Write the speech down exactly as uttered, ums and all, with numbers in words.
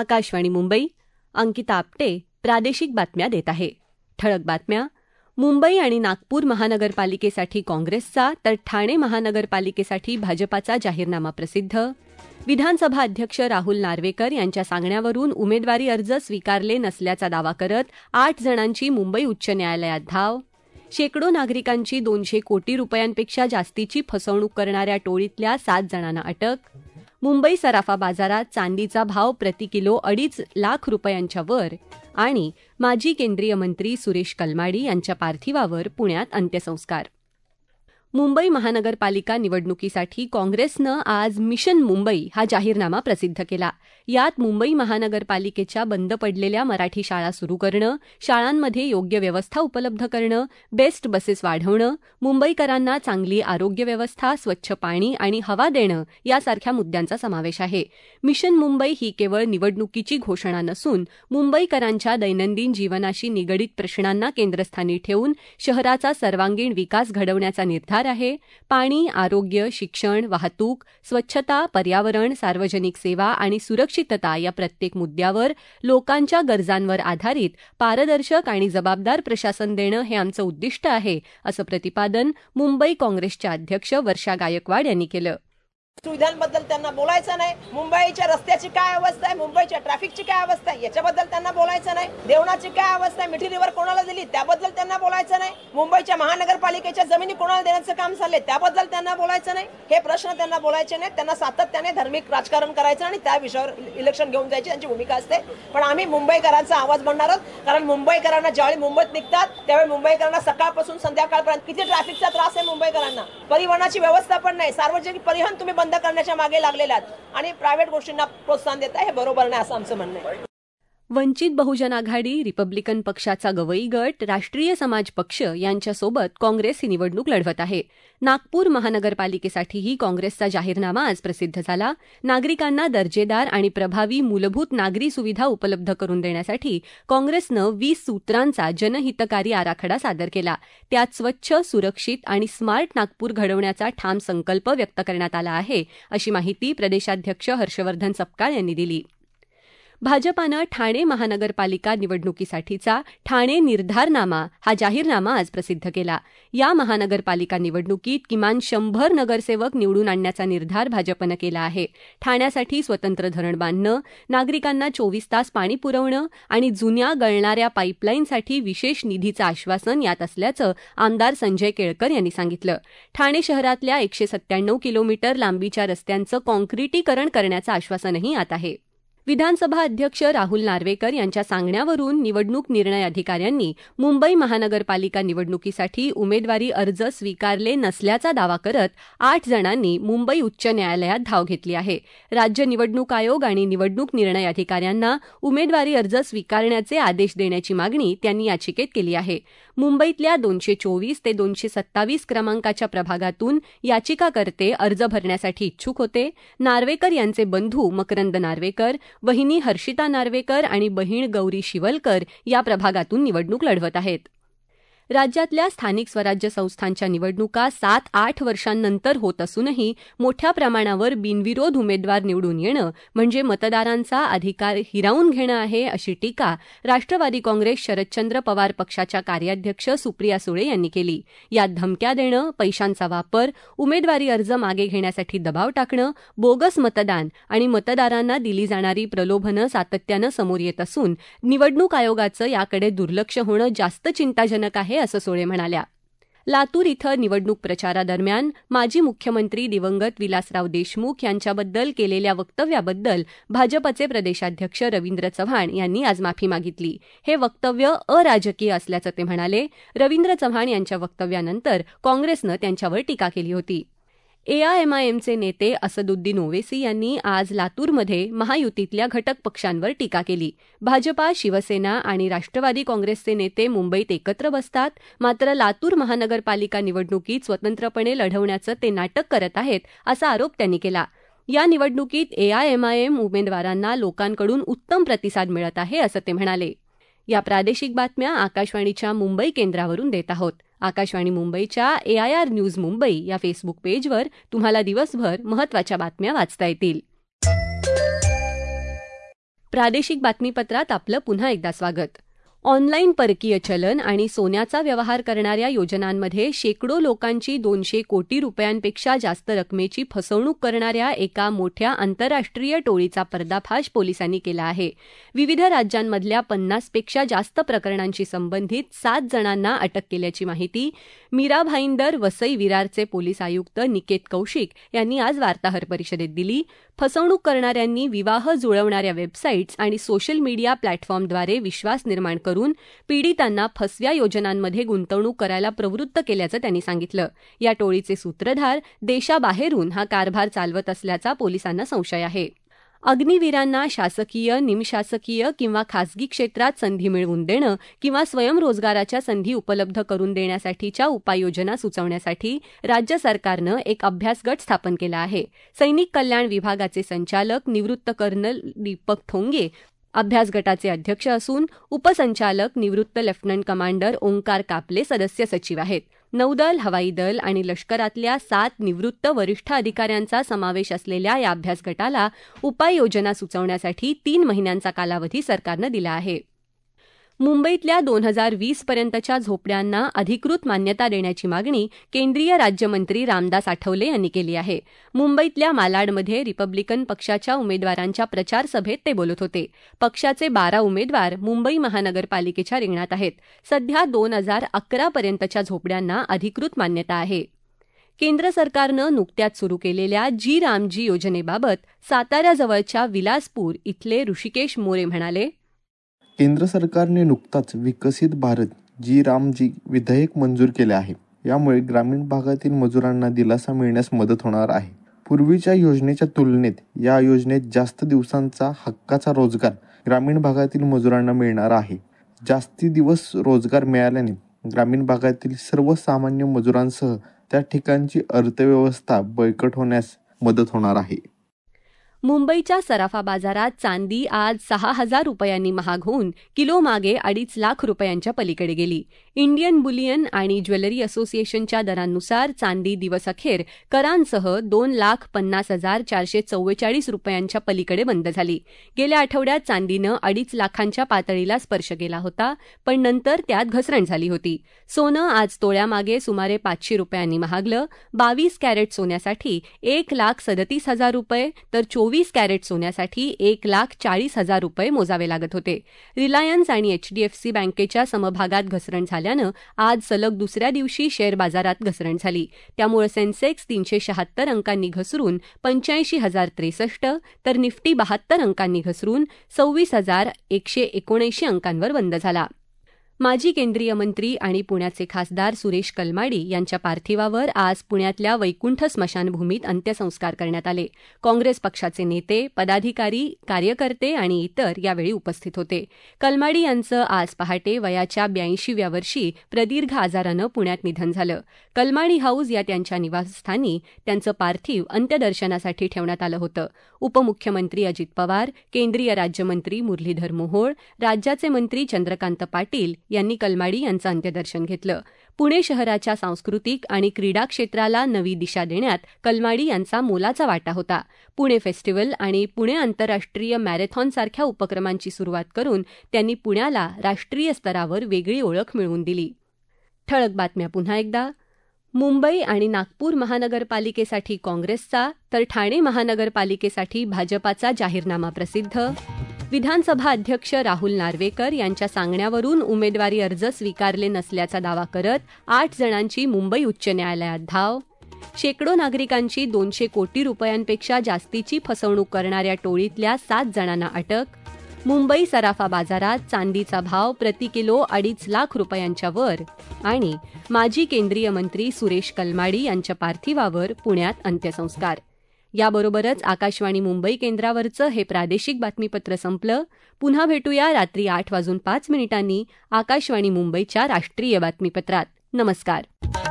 आकाशवाणी मुंबई. अंकिता आपटे प्रादेशिक बातम्या देत आहे. ठळक बातम्या. मुंबई आणि नागपूर महानगरपालिकेसाठी काँग्रेसचा तर ठाणे महानगरपालिकेसाठी भाजपाचा जाहीरनामा प्रसिद्ध. विधानसभा अध्यक्ष राहुल नार्वेकर यांच्या सांगण्यावरून उमेदवारी अर्ज स्वीकारले नसल्याचा दावा करत आठ जणांची मुंबई उच्च न्यायालयात धाव. शेकडो नागरिकांची दोनशे कोटी रुपयांपेक्षा जास्तीची फसवणूक करणाऱ्या टोळीतल्या सात जणांना अटक. मुंबई सराफा बाजारात चांदीचा भाव प्रति किलो अडीच लाख रुपयांच्या वर. आणि माजी केंद्रीय मंत्री सुरेश कलमाडी यांच्या पार्थिवावर पुण्यात अंत्यसंस्कार. मुंबई महानगरपालिका निवडणुकीसाठी काँग्रेसनं आज मिशन मुंबई हा जाहीरनामा प्रसिद्ध केला. यात मुंबई महानगरपालिकेच्या बंद पडलेल्या मराठी शाळा सुरू करणं, शाळांमध्ये योग्य व्यवस्था उपलब्ध करणं, बेस्ट बसेस वाढवणं, मुंबईकरांना चांगली आरोग्य व्यवस्था, स्वच्छ पाणी आणि हवा देणं यासारख्या मुद्द्यांचा समावेश आहे. मिशन मुंबई ही केवळ निवडणुकीची घोषणा नसून मुंबईकरांच्या दैनंदिन जीवनाशी निगडित प्रश्नांना केंद्रस्थानी ठेवून शहराचा सर्वांगीण विकास घडवण्याचा निर्धार आहे. पाणी, आरोग्य, शिक्षण, वाहतूक, स्वच्छता, पर्यावरण, सार्वजनिक सेवा आणि सुरक्षितता या प्रत्येक मुद्द्यावर लोकांच्या गरजांवर आधारित पारदर्शक आणि जबाबदार प्रशासन देणं हे आमचं उद्दिष्ट आहे, असं प्रतिपादन मुंबई काँग्रेसच्या अध्यक्ष वर्षा गायकवाड यांनी केलं. सुविधांबद्दल त्यांना बोलायचं नाही. मुंबईच्या रस्त्याची काय अवस्था आहे, मुंबईच्या ट्रॅफिकची काय अवस्था आहे याच्याबद्दल त्यांना बोलायचं नाही. देवणाची काय अवस्था आहे, मिठी रिव्हर कोणाला दिली त्याबद्दल त्यांना बोलायचं नाही. मुंबईच्या महानगरपालिकेच्या जमिनी कोणाला देण्याचं काम चाललंय त्याबद्दल त्यांना बोलायचं नाही. हे प्रश्न त्यांना बोलायचे नाहीत. त्यांना सातत्याने धार्मिक राजकारण करायचं आणि त्या विषयावर इलेक्शन घेऊन जायची त्यांची भूमिका असते. पण आम्ही मुंबईकरांचा आवाज बनणार आहोत, कारण मुंबईकरांना ज्यावेळी मुंबईत निघतात त्यावेळी मुंबईकरांना सकाळपासून संध्याकाळपर्यंत किती ट्रॅफिकचा त्रास आहे मुंबईकरांना. परिवहनाची व्यवस्था पण नाही. सार्वजनिक परिवहन तुम्ही बंद करण्याच्या मागे लागलेल्या आणि प्रायव्हेट गोष्टींना प्रोत्साहन देत आहे, हे बरोबर नाही असं आमचं म्हणणं आहे. वंचित बहुजन आघाडी, रिपब्लिकन पक्षाचा गवई गट, राष्ट्रीय समाज पक्ष यांच्यासोबत काँग्रेस ही निवडणूक लढवत आहे. नागपूर महानगरपालिकेसाठीही काँग्रेसचा जाहीरनामा आज प्रसिद्ध झाला. नागरिकांना दर्जेदार आणि प्रभावी मूलभूत नागरी सुविधा उपलब्ध करून देण्यासाठी काँग्रेसनं वीस सूत्रांचा जनहितकारी आराखडा सादर केला. त्यात स्वच्छ, सुरक्षित आणि स्मार्ट नागपूर घडवण्याचा ठाम संकल्प व्यक्त करण्यात आला आहे, अशी माहिती प्रदेशाध्यक्ष हर्षवर्धन सपकाळ यांनी दिली. भाजपानं ठाणे महानगरपालिका निवडणुकीसाठीचा ठाणे निर्धारनामा हा जाहीरनामा आज प्रसिद्ध केला. या महानगरपालिका निवडणुकीत किमान शंभर नगरसेवक निवडून आणण्याचा निर्धार भाजपनं केला आहे. ठाण्यासाठी स्वतंत्र धरण बांधणं, नागरिकांना चोवीस तास पाणी पुरवणं आणि जुन्या गळणाऱ्या पाईपलाईनसाठी विशेष निधीचं आश्वासन यात असल्याचं आमदार संजय केळकर यांनी सांगितलं. ठाणे शहरातल्या एकशे सत्त्याण्णव किलोमीटर लांबीच्या रस्त्यांचं काँक्रिटीकरण करण्याचं आश्वासनही यात आहे. विधानसभा अध्यक्ष राहुल नार्वेकर यांच्या सांगण्यावरून निवडणूक निर्णय अधिकाऱ्यांनी मुंबई महानगरपालिका निवडणुकीसाठी उमेदवारी अर्ज स्वीकारले नसल्याचा दावा करत आठ जणांनी मुंबई उच्च न्यायालयात धाव घेतली आहे. राज्य निवडणूक आयोग आणि निवडणूक निर्णय अधिकाऱ्यांना उमेदवारी अर्ज स्वीकारण्याचे आदेश देण्याची मागणी त्यांनी याचिकेत केली आहे. मुंबईतल्या दोनशे चोवीस ते दोनशे सत्तावीस क्रमांकाच्या प्रभागातून याचिकाकर्ते अर्ज भरण्यासाठी इच्छुक होते. नार्वेकर यांचे बंधू मकरंद नार्वेकर, वहिनी हर्षिता नार्वेकर आणि बहीण गौरी शिवलकर या प्रभागातून निवडणूक लढवत आहेत. राज्यातल्या स्थानिक स्वराज्य संस्थांच्या निवडणुका सात आठ वर्षांनंतर होत असूनही मोठ्या प्रमाणावर बिनविरोध उमेदवार निवडून येणं म्हणजे मतदारांचा अधिकार हिरावून घेणं आहे, अशी टीका राष्ट्रवादी काँग्रेस शरदचंद्र पवार पक्षाच्या कार्याध्यक्ष सुप्रिया सुळे यांनी केली. यात धमक्या देणं, पैशांचा वापर, उमेदवारी अर्ज मागे घेण्यासाठी दबाव टाकणं, बोगस मतदान आणि मतदारांना दिली जाणारी प्रलोभनं सातत्यानं समोर येत असून निवडणूक आयोगाचं याकडे दुर्लक्ष होणं जास्त चिंताजनक आहे, असं सुळे म्हणाल्या. लातूर इथं निवडणूक प्रचारादरम्यान माजी मुख्यमंत्री दिवंगत विलासराव देशमुख यांच्याबद्दल केलेल्या वक्तव्याबद्दल भाजपचे प्रदेशाध्यक्ष रवींद्र चव्हाण यांनी आज माफी मागितली. हे वक्तव्य अराजकीय असल्याचं ते म्हणाले. रवींद्र चव्हाण यांच्या वक्तव्यानंतर काँग्रेसनं त्यांच्यावर टीका केली होती. एआयएमआयएमचे नेते असदुद्दीन ओवेसी यांनी आज लातूरमध्ये महायुतीतल्या घटक पक्षांवर टीका केली. भाजपा, शिवसेना आणि राष्ट्रवादी काँग्रेसचे नेते मुंबईत एकत्र बसतात, मात्र लातूर महानगरपालिका निवडणुकीत स्वतंत्रपणे लढवण्याचं ते नाटक करत आहेत, असा आरोप त्यांनी केला. या निवडणुकीत एआयएमआयएम उमेदवारांना लोकांकडून उत्तम प्रतिसाद मिळत आहे, असं ते म्हणाले. या प्रादेशिक बातम्या आकाशवाणीच्या मुंबई केंद्रावरून देत आहोत. आकाशवाणी मुंबईच्या एआयआर न्यूज मुंबई या फेसबुक पेजवर तुम्हाला दिवसभर महत्त्वाच्या बातम्या वाचता येतील. प्रादेशिक बातमीपत्रात आपलं पुन्हा एकदा स्वागत. ऑनलाईन परकीय चलन आणि सोन्याचा व्यवहार करणाऱ्या योजनांमध्ये शेकडो लोकांची दोनशे कोटी रुपयांपेक्षा जास्त रकमेची फसवणूक करणाऱ्या एका मोठ्या आंतरराष्ट्रीय टोळीचा पर्दाफाश पोलिसांनी केला आहे. विविध राज्यांमधल्या पन्नासपेक्षा जास्त प्रकरणांशी संबंधित सात जणांना अटक केल्याची माहिती मीरा भाईंदर वसई विरारचे पोलीस आयुक्त निकेत कौशिक यांनी आज वार्ताहर परिषदेत दिली. फसवणूक करणाऱ्यांनी विवाह जुळवणाऱ्या वेबसाईट्स आणि सोशल मीडिया प्लॅटफॉर्मद्वारे विश्वास निर्माण करून पीडितांना फसव्या योजनांमध्ये गुंतवणूक करायला प्रवृत्त केल्याचं त्यांनी सांगितलं. या टोळीचे सूत्रधार देशाबाहेरून हा कारभार चालवत असल्याचा पोलिसांना संशय आहे. अग्निवीरांना शासकीय, निमशासकीय किंवा खासगी क्षेत्रात संधी मिळवून देणं किंवा स्वयंरोजगाराच्या संधी उपलब्ध करून देण्यासाठीच्या उपाययोजना सुचवण्यासाठी राज्य सरकारनं एक अभ्यासगट स्थापन केला आहे. सैनिक कल्याण विभागाचे संचालक निवृत्त कर्नल दीपक ठोंगे अभ्यास गटाचे अध्यक्ष असून उपसंचालक निवृत्त लेफ्टनंट कमांडर ओंकार कापले सदस्य सचिव आहेत. नौदल, हवाई दल आणि लष्करातल्या सात निवृत्त वरिष्ठ अधिकाऱ्यांचा समावेश असलेल्या या अभ्यास गटाला उपाययोजना सुचवण्यासाठी तीन महिन्यांचा कालावधी सरकारनं दिला आहे. मुंबईतल्या दोन हजार वीस पर्यंतच्या झोपड्यांना अधिकृत मान्यता देण्याची मागणी केंद्रीय राज्यमंत्री रामदास आठवले यांनी केली आहे. मुंबईतल्या मालाडमध्ये रिपब्लिकन पक्षाच्या उमेदवारांच्या प्रचार सभेत ते बोलत होते. पक्षाचे बारा उमेदवार मुंबई महानगरपालिकेच्या रिंगणात आहेत. सध्या दोन हजार अकरा पर्यंतच्या झोपड्यांना अधिकृत मान्यता आहे. केंद्र सरकारनं नुकत्याच सुरू केलेल्या जी रामजी योजनेबाबत साताऱ्याजवळच्या विलासपूर इथले ऋषिकेश मोरे म्हणाले, केंद्र सरकारने नुकताच विकसित भारत जी रामजी विधेयक मंजूर केले आहे. यामुळे ग्रामीण भागातील मजुरांना दिलासा मिळण्यास मदत होणार आहे. पूर्वीच्या योजनेच्या तुलनेत या योजनेत जास्त दिवसांचा हक्काचा रोजगार ग्रामीण भागातील मजुरांना मिळणार आहे. जास्ती दिवस रोजगार मिळाल्याने ग्रामीण भागातील सर्वसामान्य मजुरांसह त्या ठिकाणची अर्थव्यवस्था बळकट होण्यास मदत होणार आहे. मुंबईच्या सराफा बाजारात चांदी आज सहा हजार रुपयांनी महाग होऊन किलोमागे अडीच लाख रुपयांच्या पलीकडे गेली. इंडियन बुलियन आणि ज्वेलरी असोसिएशनच्या दरांनुसार चांदी दिवसअखेर करांसह दोन लाख पन्नास हजार चारशे चव्वेचाळीस रुपयांच्या पलीकडे बंद झाली. गेल्या आठवड्यात चांदीनं अडीच लाखांच्या पातळीला स्पर्श केला होता, पण नंतर त्यात घसरण झाली होती. सोनं आज तोळ्यामागे सुमारे पाचशे रुपयांनी महागलं. बावीस कॅरेट सोन्यासाठी एक लाख सदतीस हजार रुपये तर चोवीस कॅरेट सोन्यासाठी एक लाख चाळीस हजार रुपये मोजावे लागत होते. रिलायन्स आणि एचडीएफसी बँकेच्या समभागात घसरण झाल्यानं आज सलग दुसऱ्या दिवशी शेअर बाजारात घसरण झाली. त्यामुळे सेन्सेक्स तीनशे शहात्तर अंकांनी घसरून पंच्याऐंशी हजार त्रेसष्ट तर निफ्टी बहात्तर अंकांनी घसरून सव्वीस हजार एकशे एकोणऐंशी अंकांवर बंद झाला. माजी केंद्रीय मंत्री आणि पुण्याचे खासदार सुरेश कलमाडी यांच्या पार्थिवावर आज पुण्यातल्या वैकुंठ स्मशानभूमीत अंत्यसंस्कार करण्यात आले. काँग्रेस पक्षाचे नेते, पदाधिकारी, कार्यकर्ते आणि इतर यावेळी उपस्थित होते. कलमाडी यांचं आज पहाटे वयाच्या ब्याऐंशीव्या वर्षी प्रदीर्घ आजारानं पुण्यात निधन झालं. कलमाडी हाऊस या त्यांच्या निवासस्थानी त्यांचं पार्थिव अंत्यदर्शनासाठी ठेवण्यात आलं होतं. उपमुख्यमंत्री अजित पवार, केंद्रीय राज्यमंत्री मुरलीधर मोहोळ, राज्याचे मंत्री चंद्रकांत पाटील यांनी कलमाडी यांचं अंत्यदर्शन घेतलं. पुणे शहराच्या सांस्कृतिक आणि क्रीडा क्षेत्राला नवी दिशा देण्यात कलमाडी यांचा मोलाचा वाटा होता. पुणे फेस्टिव्हल आणि पुणे आंतरराष्ट्रीय मॅरेथॉनसारख्या उपक्रमांची सुरुवात करून त्यांनी पुण्याला राष्ट्रीय स्तरावर वेगळी ओळख मिळवून दिली. ठळक बातम्या पुन्हा एकदा. मुंबई आणि नागपूर महानगरपालिकेसाठी काँग्रेसचा तर ठाणे महानगरपालिकेसाठी भाजपाचा जाहीरनामा प्रसिद्ध. विधानसभा अध्यक्ष राहुल नार्वेकर यांच्या सांगण्यावरून उमेदवारी अर्ज स्वीकारले नसल्याचा दावा करत आठ जणांची मुंबई उच्च न्यायालयात धाव. शेकडो नागरिकांची दोनशे कोटी रुपयांपेक्षा जास्तीची फसवणूक करणाऱ्या टोळीतल्या सात जणांना अटक. मुंबई सराफा बाजारात चांदीचा भाव प्रति किलो अडीच लाख रुपयांच्या वर. आणि माजी केंद्रीय मंत्री सुरेश कलमाडी यांच्या पार्थिवावर पुण्यात अंत्यसंस्कार. याबरोबरच आकाशवाणी मुंबई केंद्रावरचं हे प्रादेशिक बातमीपत्र संपलं. पुन्हा भेटूया रात्री आठ वाजून पाच मिनिटांनी आकाशवाणी मुंबईच्या राष्ट्रीय बातमीपत्रात. नमस्कार.